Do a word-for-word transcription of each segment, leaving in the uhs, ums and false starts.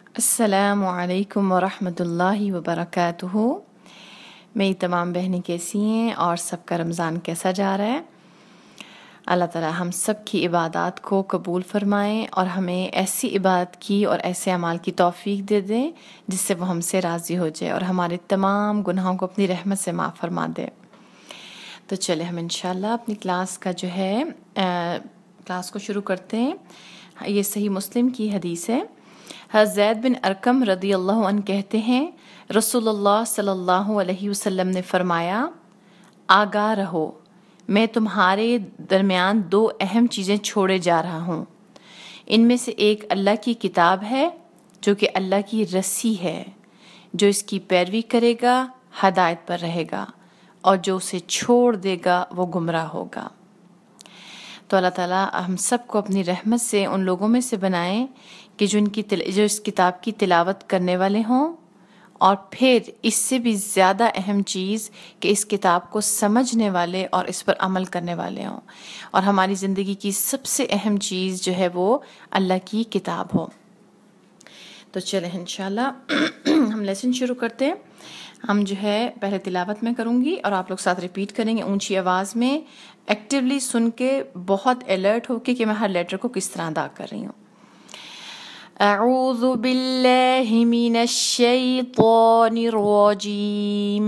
अस्सलामु अलैकुम वरहमतुल्लाहि वबरकातुहू। मेरी तमाम बहनें कैसी हैं और सबका रमज़ान कैसा जा रहा है। अल्लाह ताला हम सब की इबादत को कबूल फरमाएं और हमें ऐसी इबादत की और ऐसे अमाल की तौफीक दे दें जिससे वो हमसे राज़ी हो जाए और हमारे तमाम गुनाहों को अपनी रहमत से माफ़ फरमा दे। तो चले हम इंशाल्लाह अपनी क्लास का जो है आ, क्लास को शुरू करते हैं। ये सही मुस्लिम की हदीस है। हज़रत ज़ैद बिन अरकम रदी अल्लाह अन्हु कहते हैं, रसूलुल्लाह सल्लल्लाहु अलैहि वसल्लम ने फरमाया, आगाह रहो, मैं तुम्हारे दरमियान दो अहम चीज़ें छोड़े जा रहा हूँ। इनमें से एक अल्लाह की किताब है जो कि अल्लाह की रस्सी है। जो इसकी पैरवी करेगा हदायत पर रहेगा और जो उसे छोड़ देगा वो गुमराह होगा। तो अल्लाह ताला हम सबको अपनी रहमत से उन लोगों में से बनाएं कि जो इनकी जो इस किताब की तिलावत करने वाले हों और फिर इससे भी ज़्यादा अहम चीज़ कि इस किताब को समझने वाले और इस पर अमल करने वाले हों और हमारी ज़िंदगी की सबसे अहम चीज़ जो है वो अल्लाह की किताब हो। तो चलें इंशाल्लाह हम लेसन शुरू करते हैं। हम जो है पहले तिलावत में करूँगी और आप लोग साथ रिपीट करेंगे ऊंची आवाज़ में, एक्टिवली सुन के बहुत अलर्ट होके कि मैं हर लेटर को किस तरह अदा कर रही हूँ। अऊज़ु बिल्लाहि मिनश शैतानिर रजीम।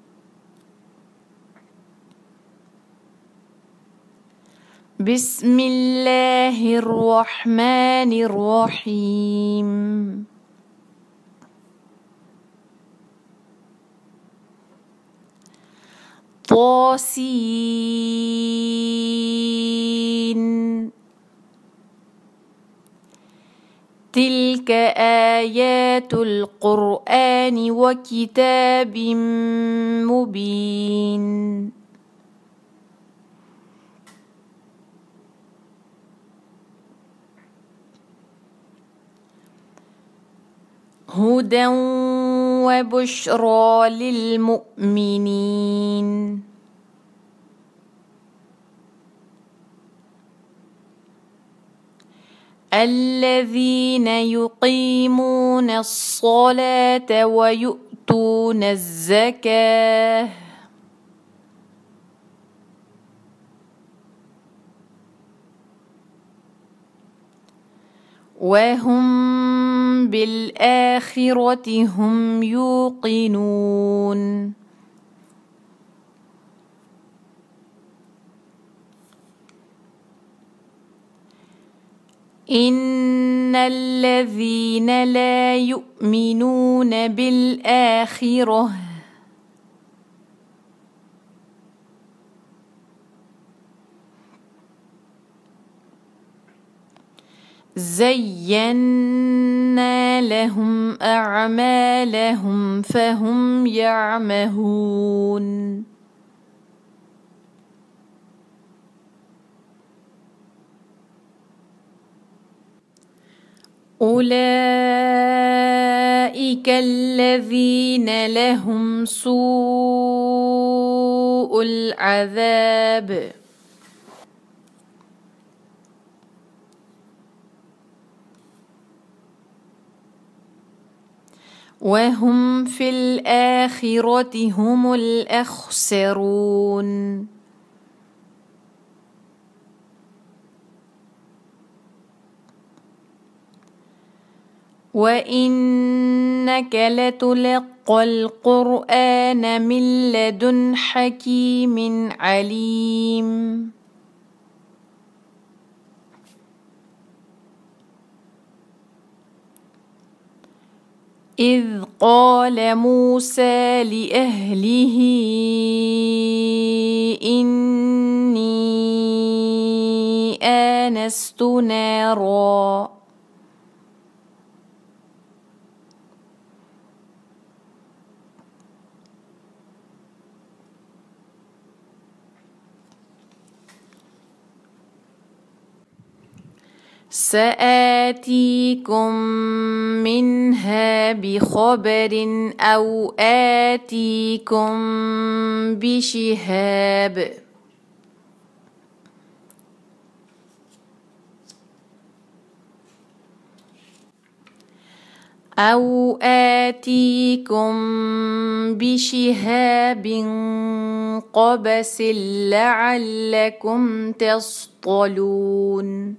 बिस्मिल्लाहिर रहमानिर रहीम। तौसीन। तिल्क आयातुल क़ुरआनि व किताबिम मुबीन। हुदन व बुश्रा लिल मुमिनीन। الذين يقيمون الصلاة ويؤتون الزكاة وهم بالآخرة هم يوقنون. إن الذين لا يؤمنون بالآخرة زينا لهم أعمالهم فهم يعمهون. أولئك الذين لهم سوء العذاب وهم في الآخرة هم الأخسرون. وإنك لتلقى القرآن من لدن حكيم عليم. إذ قال موسى لأهله إني آنست نارا سآتيكم منها بخبر أو آتيكم بشهاب أو آتيكم بشهاب قبس لعلكم تصطلون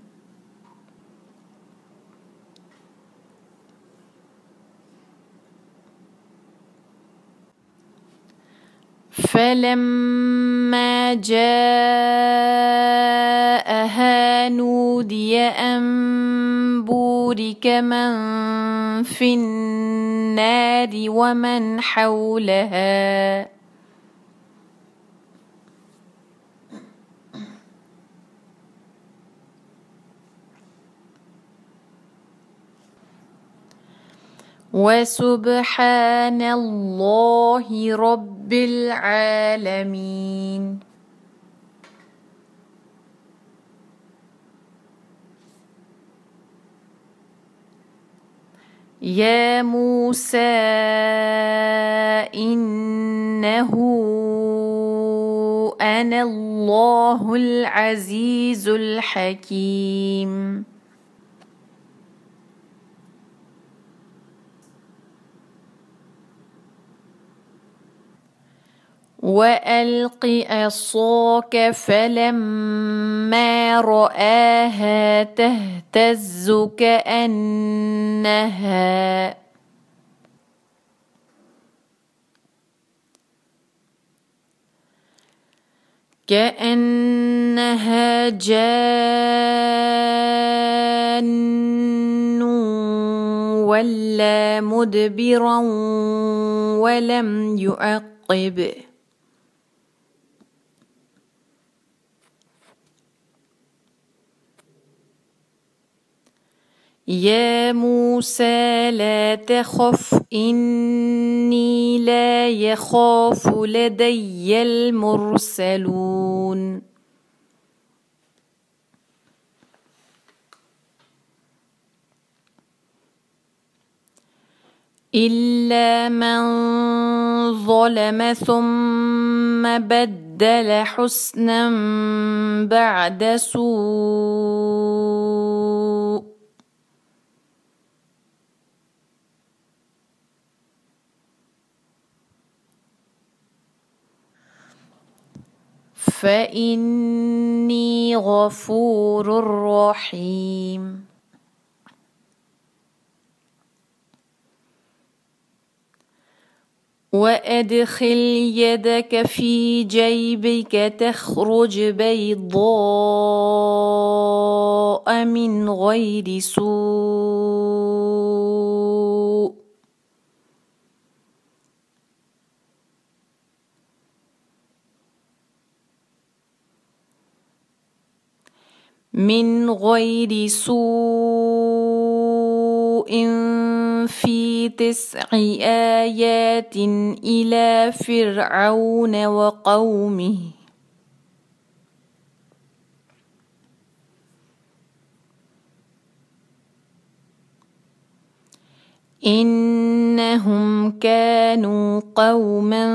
فلما جاءها نودي أن بورك من في النار ومن حولها وسبحان الله رب العالمين. يا موسى إنه أنا الله العزيز الحكيم. وألق عصاك فلما رآها تهتز كأنها كأنها جان ولا مدبرا ولم يعقب. يا موسى لا تخف إني لا يخاف لدي المرسلون. إلا من ظلم ثم بدل حسنا بعد سوء فإني غفور رحيم. وأدخل يدك في جيبك تخرج بيضاء من غير سوء من غير سوء في تسع آيات إلى فرعون وقومه إنهم كانوا قوما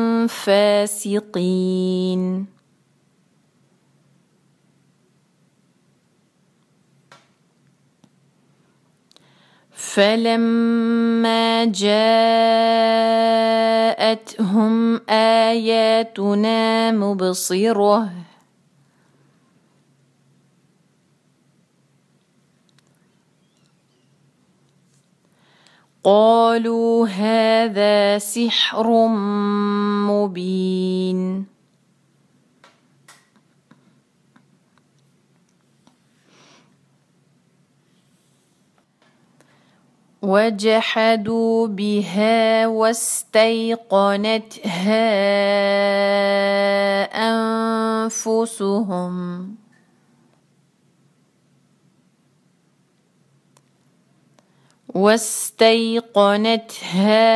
فاسقين. فلما جاءتهم آياتنا مبصرة قالوا هذا سحر مبين. وجحدوا بها واستيقنتها أنفسهم واستيقنتها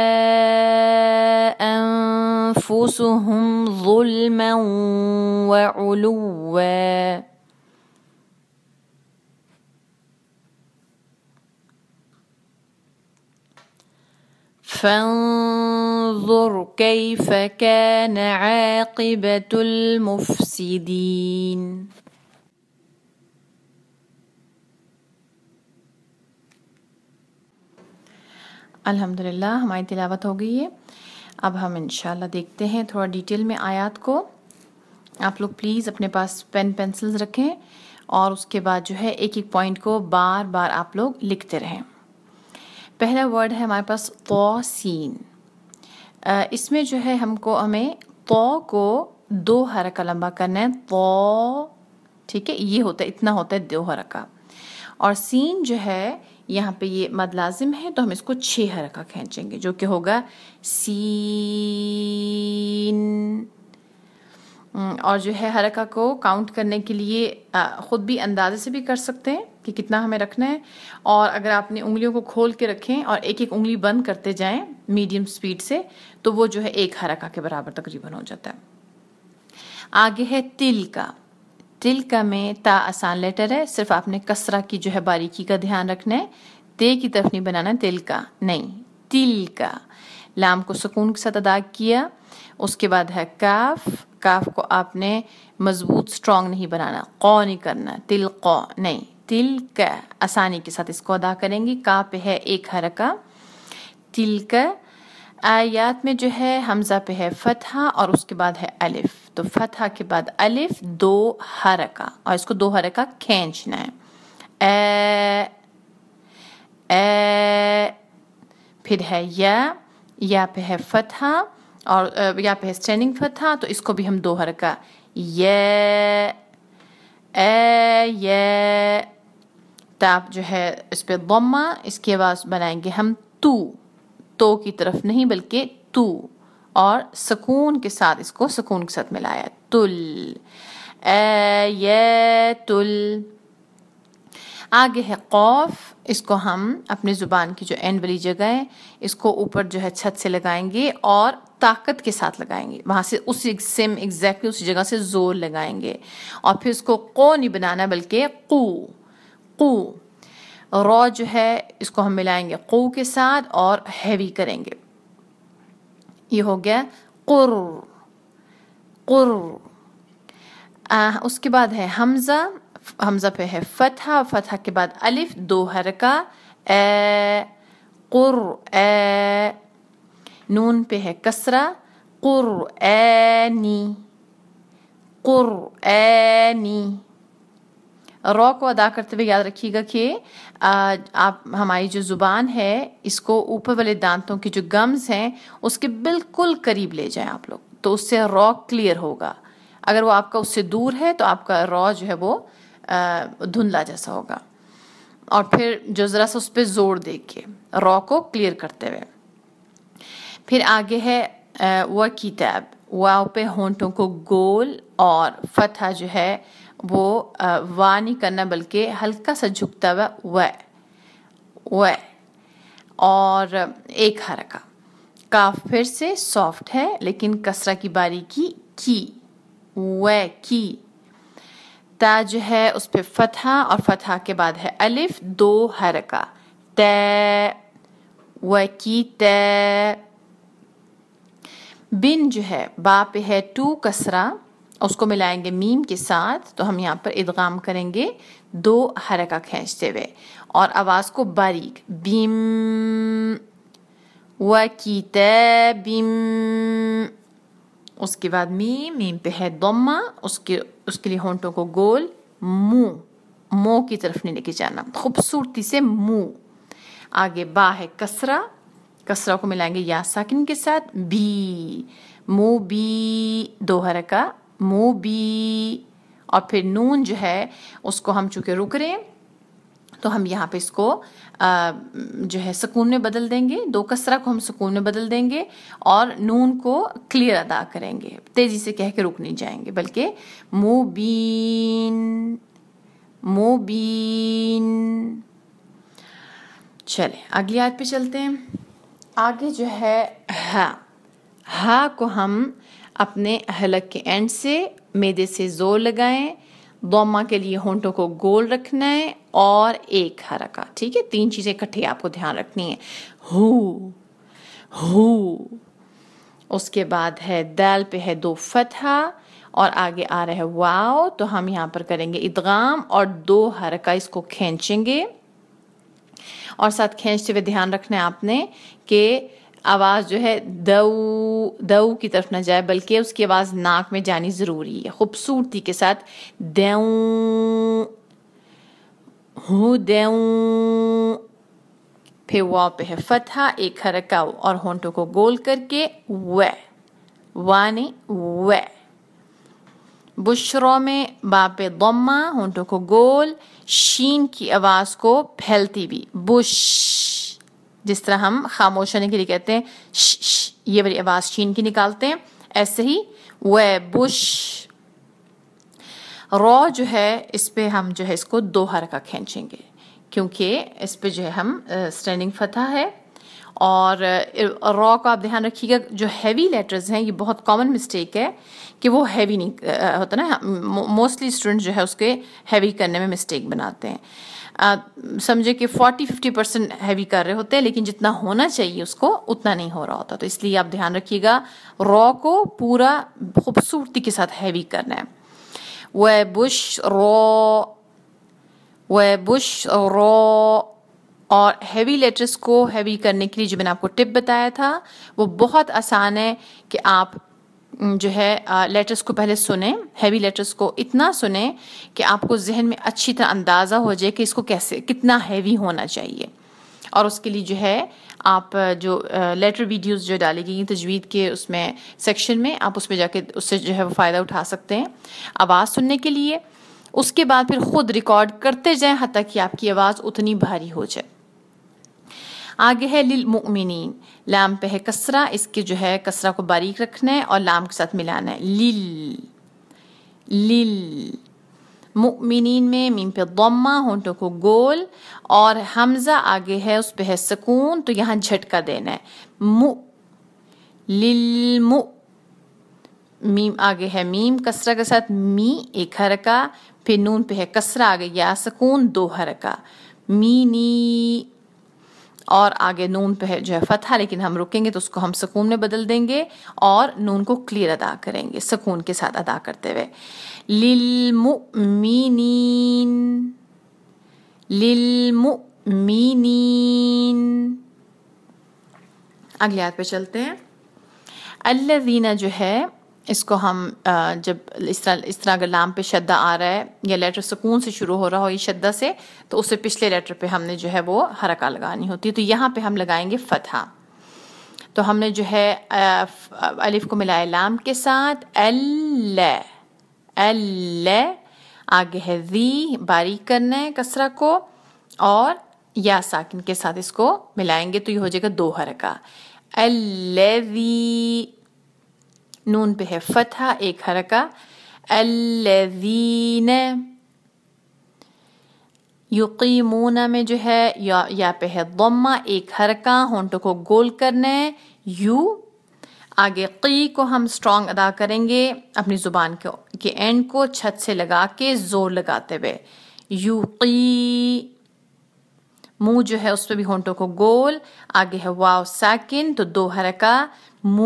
أنفسهم ظلما وعلوا فانظر كيف كان عاقبة المفسدين. अल्हम्दुलिल्लाह हमारी तिलावत हो गई है। अब हम इंशाल्लाह देखते हैं थोड़ा डिटेल में आयत को। आप लोग प्लीज़ अपने पास पेन पेंसिल्स रखें और उसके बाद जो है एक एक पॉइंट को बार बार आप लोग लिखते रहें। पहला वर्ड है हमारे पास तौसीन। इसमें जो है हमको हमें तौ को दो हरका लंबा करना है, तौ, ठीक है, ये होता है, इतना होता है दो हरका। और सीन जो है यहाँ पे ये मद लाजिम है तो हम इसको छः हरका खींचेंगे जो कि होगा सीन। और जो है हरका को काउंट करने के लिए ख़ुद भी अंदाजे से भी कर सकते हैं कि कितना हमें रखना है, और अगर आपने उंगलियों को खोल के रखें और एक एक उंगली बंद करते जाएं मीडियम स्पीड से तो वो जो है एक हरका के बराबर तकरीबन हो जाता है। आगे है तिल का। तिल का में ता आसान लेटर है, सिर्फ आपने कसरा की जो है बारीकी का ध्यान रखना है, ते की तरफ नहीं बनाना, तिल का नहीं, तिल का। लाम को सुकून के साथ अदा किया। उसके बाद है काफ। काफ को आपने मजबूत स्ट्रॉन्ग नहीं बनाना, कौ नहीं करना, तिल कौ नहीं, तिल का आसानी के साथ इसको अदा करेंगे। का पे है एक हरका, तिल का। आयात में जो है हमजा पे है फतहा और उसके बाद है अलिफ, तो फतहा के बाद अलिफ दो हरका और इसको दो हरका खींचना है। ए, ए, फिर है या, या पे है फतहा और या पे है स्टैंडिंग फतहा, तो इसको भी हम दो हरका ये, ए, ये। ताप जो है इस पे दम्मा, इसकी आवाज़ बनाएंगे हम तू, तो की तरफ नहीं बल्कि तू, और सुकून के साथ इसको सुकून के साथ मिलाया, तुल, ए, ये, तुल। आगे है कौफ। इसको हम अपने ज़ुबान की जो एंड वाली जगह है इसको ऊपर जो है छत से लगाएंगे और ताकत के साथ लगाएंगे, वहाँ से उसी सेम एग्जैक्टली उसी जगह से जोर लगाएंगे, और फिर इसको को नहीं बनाना बल्कि कू, कू। रॉ जो है इसको हम मिलाएंगे कू के साथ और हैवी करेंगे, ये हो गया कुर, कुर। आ, उसके बाद है हमजा। हमजा पे है फतहा, फतहा के बाद अलिफ दो हरका, ए, कुर, ए। नून पे है कसरा, कुर, ए, नी, कुर, ए, नी। रॉ को अदा करते हुए याद रखिएगा कि आप हमारी जो ज़ुबान है इसको ऊपर वाले दांतों की जो गम्स हैं उसके बिल्कुल करीब ले जाएं आप लोग, तो उससे रॉ क्लियर होगा। अगर वो आपका उससे दूर है तो आपका रॉ जो है वो धुंधला जैसा होगा। और फिर जो ज़रा सा उस पर ज़ोर दे के रॉ को क्लियर करते हुए। फिर आगे है व किताब। वाव पे होंठों को गोल और फतहा जो है वो वा नहीं करना बल्कि हल्का सा झुकता हुआ व, व। और एक हरका। काफ फिर से सॉफ्ट है लेकिन कसरा की बारीकी की, व की। ता जो है उस पे फतहा और फतहा के बाद है अलिफ दो हरका, त, व की त। बिन जो है बा पे है टू कसरा, उसको मिलाएंगे मीम के साथ, तो हम यहाँ पर इदगाम करेंगे दो हरका खींचते हुए और आवाज़ को बारीक, बीम, व किताबिम। उसके बाद मीम, मीम पे है दम्मा, उसके उसके लिए होंठों को गोल, मुंह, मुंह की तरफ नहीं लेके जाना, खूबसूरती से मुंह। आगे बा है कसरा, कसरा को मिलाएंगे या साकिन के साथ, बी, मु बी, दो हरका, मु बी। और फिर नून जो है उसको हम चूँकि रुक रहे हैं तो हम यहाँ पे इसको आ, जो है सुकून में बदल देंगे, दो कसरा को हम सुकून में बदल देंगे और नून को क्लियर अदा करेंगे, तेजी से कह के रुक नहीं जाएंगे बल्कि मुबीन, मुबीन। चले अगली आयत पे चलते हैं। आगे जो है हा, हा को हम अपने हलक के एंड से मेदे से जोर लगाएं, दम्मा के लिए होंठों को गोल रखना है और एक हरका, ठीक है। तीन चीज़ें इकट्ठी आपको ध्यान रखनी है। हु, हु। उसके बाद है दाल पे है दो फतहा और आगे आ रहा है वाव, तो हम यहाँ पर करेंगे इदगाम और दो हरका इसको खींचेंगे। اور ساتھ کھینچتے ہوئے دھیان رکھنا ہے آپ نے کہ آواز جو ہے دو دو کی طرف نہ جائے بلکہ اس کی آواز ناک میں جانی ضروری ہے. خوبصورتی کے ساتھ دیوں ہوں دیوں. پھر واو پہ ہے فتحہ ایک حرکہ اور ہونٹوں کو گول کر کے و وانی و. بشروں میں با پہ ضمہ ہونٹوں کو گول شین کی آواز کو پھیلتی بھی بش. جس طرح ہم خاموش ہونے کے لیے کہتے ہیں ش ش یہ والی آواز شین کی نکالتے ہیں ایسے ہی و بش. رو جو ہے اس پہ ہم جو ہے اس کو دو حرکہ کھینچیں گے کیونکہ اس پہ جو ہے ہم اسٹینڈنگ فتح ہے. اور رو کا آپ دھیان رکھیے گا جو ہیوی لیٹرز ہیں یہ بہت کامن مسٹیک ہے کہ وہ ہیوی نہیں ہوتا نا. موسٹلی اسٹوڈنٹ جو ہے اس کے ہیوی کرنے میں مسٹیک بناتے ہیں. سمجھے کہ فورٹی ففٹی پرسینٹ ہیوی کر رہے ہوتے ہیں لیکن جتنا ہونا چاہیے اس کو اتنا نہیں ہو رہا ہوتا. تو اس لیے آپ دھیان رکھیے گا رو کو پورا خوبصورتی کے ساتھ ہیوی کرنا ہے. و بش رو و بش رو. اور ہیوی لیٹرز کو ہیوی کرنے کے لیے جو میں نے آپ کو ٹپ بتایا تھا وہ بہت آسان ہے کہ آپ جو ہے لیٹرز کو پہلے سنیں. ہیوی لیٹرز کو اتنا سنیں کہ آپ کو ذہن میں اچھی طرح اندازہ ہو جائے کہ اس کو کیسے کتنا ہیوی ہونا چاہیے. اور اس کے لیے جو ہے آپ جو لیٹر ویڈیوز جو ڈالی گئی ہیں تجوید کے اس میں سیکشن میں آپ اس میں جا کے اس سے جو ہے وہ فائدہ اٹھا سکتے ہیں آواز سننے کے لیے. اس کے بعد پھر خود ریکارڈ کرتے جائیں حتیٰ کہ آپ کی آواز اتنی بھاری ہو جائے. آگے ہے للمؤمنین. لام پہ ہے کسرہ اس کے جو ہے کسرہ کو باریک رکھنا ہے اور لام کے ساتھ ملانا ہے. لل لل مؤمنین میں میم پہ ضمہ ہونٹوں کو گول اور حمزہ آگے ہے اس پہ ہے سکون تو یہاں جھٹکا دینا ہے. مو للمو. میم آگے ہے میم کسرہ کے ساتھ می ایک حرکہ پھر نون پہ ہے کسرہ آگے یا سکون دو حرکہ مینی. اور آگے نون پہ ہے جو ہے فتحہ لیکن ہم رکیں گے تو اس کو ہم سکون میں بدل دیں گے اور نون کو کلیئر ادا کریں گے سکون کے ساتھ ادا کرتے ہوئے. للمؤمنین للمؤمنین. اگلی آیت پہ چلتے ہیں. الذین جو ہے اس کو ہم جب اس طرح اس طرح اگر لام پہ شدہ آ رہا ہے یا لیٹر سکون سے شروع ہو رہا ہو یہ شدہ سے تو اس سے پچھلے لیٹر پہ ہم نے جو ہے وہ حرکہ لگانی ہوتی ہے. تو یہاں پہ ہم لگائیں گے فتحہ. تو ہم نے جو ہے الف کو ملایا لام کے ساتھ ال ال. آگے ہے ذی باریک کرنا ہے کسرہ کو اور یا ساکن کے ساتھ اس کو ملائیں گے تو یہ ہو جائے گا دو حرکہ. الذی نون پہ ہے فتحہ ایک حرکہ. الذین یقیمون میں جو ہے یا یا پہ ہے ضمہ ایک حرکہ ہونٹوں کو گول کرنا ہے یو. آگے قی کو ہم سٹرونگ ادا کریں گے اپنی زبان کے اینڈ کو چھت سے لگا کے زور لگاتے ہوئے یو قی. منہ جو ہے اس پہ بھی ہونٹوں کو گول. آگے ہے واو ساکن تو دو حرکہ مو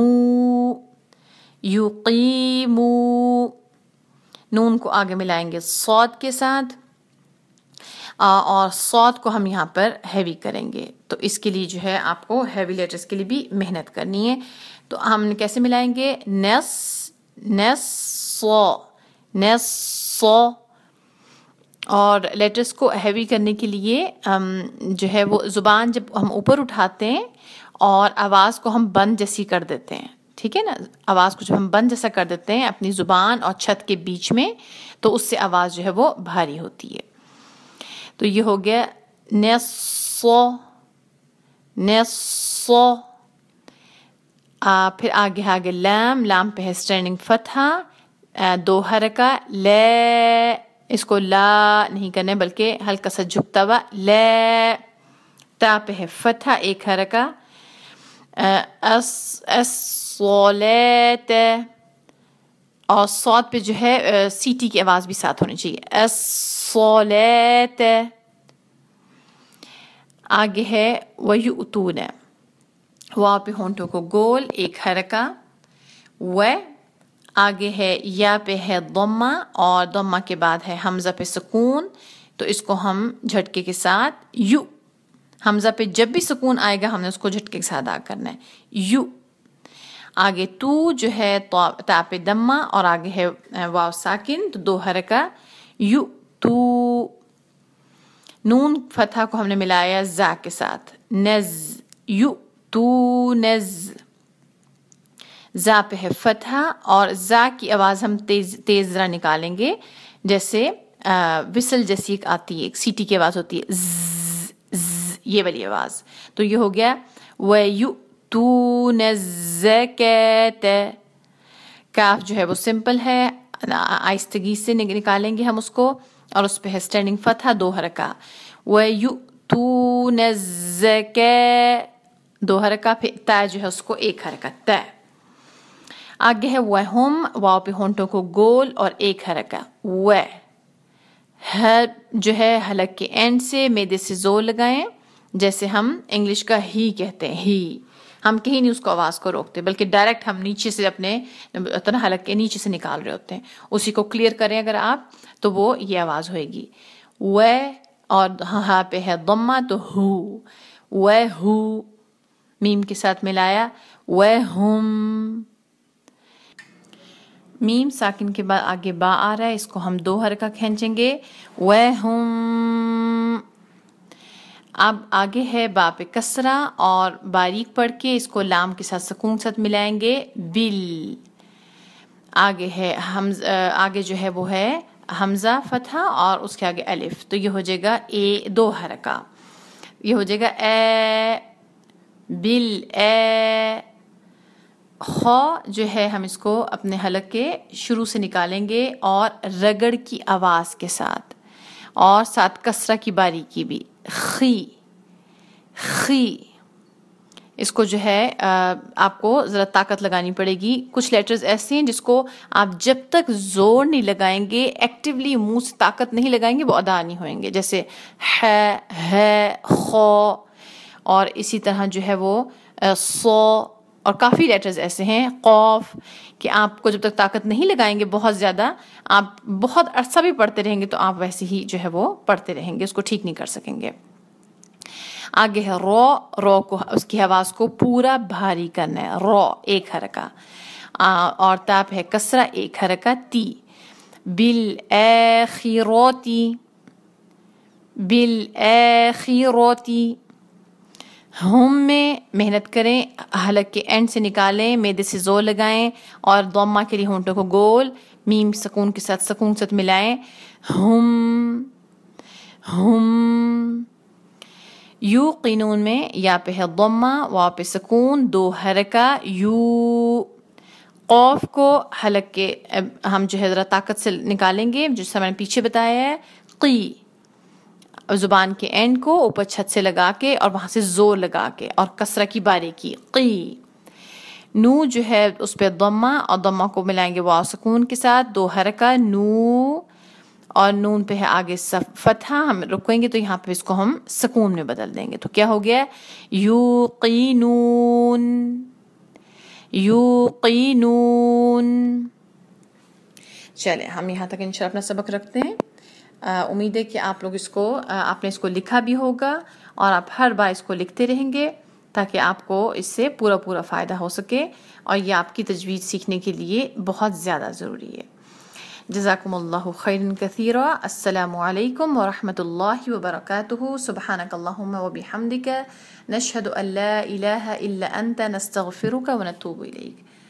یقیمو. نون کو آگے ملائیں گے صاد کے ساتھ اور صاد کو ہم یہاں پر ہیوی کریں گے تو اس کے لیے جو ہے آپ کو ہیوی لیٹرز کے لیے بھی محنت کرنی ہے. تو ہم کیسے ملائیں گے نس نس سو نس سو. اور لیٹرز کو ہیوی کرنے کے لیے جو ہے وہ زبان جب ہم اوپر اٹھاتے ہیں اور آواز کو ہم بند جیسی کر دیتے ہیں ٹھیک ہے نا. آواز کو جب ہم بند جیسا کر دیتے ہیں اپنی زبان اور چھت کے بیچ میں تو اس سے آواز جو ہے وہ بھاری ہوتی ہے. تو یہ ہو گیا نسو نسو. پھر آگے آگے لام لام پہ ہے اسٹینڈنگ فتحہ دو حرکہ لے. اس کو لا نہیں کرنے بلکہ ہلکا سا جھکتا ہوا لے. تا پہ ہے فتحہ ایک حرکہ اس اس صلیت. اور صاد پہ جو ہے سی ٹی کی آواز بھی ساتھ ہونی چاہیے اس صلیت. آگے ہے ویؤتون. واو پہ ہونٹوں کو گول ایک حرکہ و. آگے ہے یا پہ ہے ضمہ اور ضمہ کے بعد ہے حمزہ پہ سکون تو اس کو ہم جھٹکے کے ساتھ یو حمزہ پہ جب بھی سکون آئے گا ہم نے اس کو جھٹکے کے ساتھ ادا کرنا ہے. یو. آگے تو جو ہے تا پہ دمہ اور آگے ہے واو ساکن تو دو حرکہ. یو تو. نون فتحہ کو ہم نے ملایا زا کے ساتھ. نز. یو تو نز. زا پہ ہے فتحہ اور زا کی آواز ہم تیز تیز ذرا نکالیں گے, جیسے وسل جیسی ایک آتی ہے, ایک سیٹی کی آواز ہوتی ہے, ز ز یہ والی آواز. تو یہ ہو گیا وَيُؤْتُونَ الزَّكَاةَ. کاف جو ہے وہ سمپل ہے, آہستگی سے نکالیں گے ہم اس کو, اور اس پہ ہے اسٹینڈنگ فتحہ دو حرکہ. وَيُؤْتُونَ الزَّكَاةَ دو حرکہ, پھر تا جو ہے اس کو ایک حرکہ تا. آگے ہے وَهُمْ, واو پہ ہونٹوں کو گول اور ایک حرکہ. و ہ جو ہے حلق کے اینڈ سے میدے سے زور لگائیں, جیسے ہم انگلش کا ہی کہتے ہیں, ہی. ہم کہیں نہیں اس کو آواز کو روکتے, بلکہ ڈائریکٹ ہم نیچے سے اپنے اتنا حلق کے نیچے سے نکال رہے ہوتے ہیں. اسی کو کلیئر کریں اگر آپ تو وہ یہ آواز ہوئے گی. و اور ہاں پہ ہے ضمہ تو ہو. و ہو میم کے ساتھ ملایا. و ہم. میم ساکن کے بعد آگے با آ رہا ہے, اس کو ہم دو حرکہ کھینچیں گے. وَهُمْ. اب آگے ہے با پہ کسرہ اور باریک پڑھ کے اس کو لام کے ساتھ سکون ساتھ ملائیں گے. بل. آگے ہے حمز آگے جو ہے وہ ہے حمزہ فتحہ اور اس کے آگے الف, تو یہ ہو جائے گا اے دو حرکہ. یہ ہو جائے گا اے بل اے. خو جو ہے ہم اس کو اپنے حلق کے شروع سے نکالیں گے اور رگڑ کی آواز کے ساتھ, اور ساتھ کسرہ کی باریکی بھی. خی خی. اس کو جو ہے آپ کو ذرا طاقت لگانی پڑے گی. کچھ لیٹرز ایسے ہیں جس کو آپ جب تک زور نہیں لگائیں گے, ایکٹیولی منہ سے طاقت نہیں لگائیں گے, وہ ادا نہیں ہوئیں گے. جیسے ہے ہے خو, اور اسی طرح جو ہے وہ سو, اور کافی لیٹرز ایسے ہیں قوف کہ آپ کو جب تک طاقت نہیں لگائیں گے بہت زیادہ, آپ بہت عرصہ بھی پڑھتے رہیں گے تو آپ ویسے ہی جو ہے وہ پڑھتے رہیں گے, اس کو ٹھیک نہیں کر سکیں گے. آگے ہے رو. رو کو اس کی آواز کو پورا بھاری کرنا ہے. رو ایک حرکہ, اور تا پہ ہے کسرہ ایک حرکہ. تی. بالآخرتی. بالآخرتی. ہم میں محنت کریں, حلق کے اینڈ سے نکالیں, میدے سے زور لگائیں, اور ضمہ کے لیے ہونٹوں کو گول, میم سکون کے ساتھ سکون کے ساتھ ملائیں. ہم ہم. یو قینون میں یا پہ ہے ضمہ, واو پہ سکون دو حرکہ. یو. قوف کو حلق کے ہم جو ہے ذرا طاقت سے نکالیں گے, جس سے میں نے پیچھے بتایا ہے. قی. زبان کے اینڈ کو اوپر چھت سے لگا کے اور وہاں سے زور لگا کے, اور کسرہ کی باریکی. قی. نو جو ہے اس پہ ضمہ, اور ضمہ کو ملائیں گے واو سکون کے ساتھ دو حرکہ. نو. اور نون پہ ہے آگے فتحہ, ہم رکیں گے تو یہاں پہ اس کو ہم سکون میں بدل دیں گے. تو کیا ہو گیا؟ یوقینون. یوقینون. چلے ہم یہاں تک انشاءاللہ اپنا سبق رکھتے ہیں. امید ہے کہ آپ لوگ اس کو آپ نے اس کو لکھا بھی ہوگا, اور آپ ہر بار اس کو لکھتے رہیں گے تاکہ آپ کو اس سے پورا پورا فائدہ ہو سکے, اور یہ آپ کی تجوید سیکھنے کے لیے بہت زیادہ ضروری ہے. جزاکم اللہ خیرا کثیرا. السلام علیکم ورحمۃ اللہ وبرکاتہ. سبحانک اللہم وبحمدک نشہد ان لا الہ الا انت نستغفرک ونتوب الیک.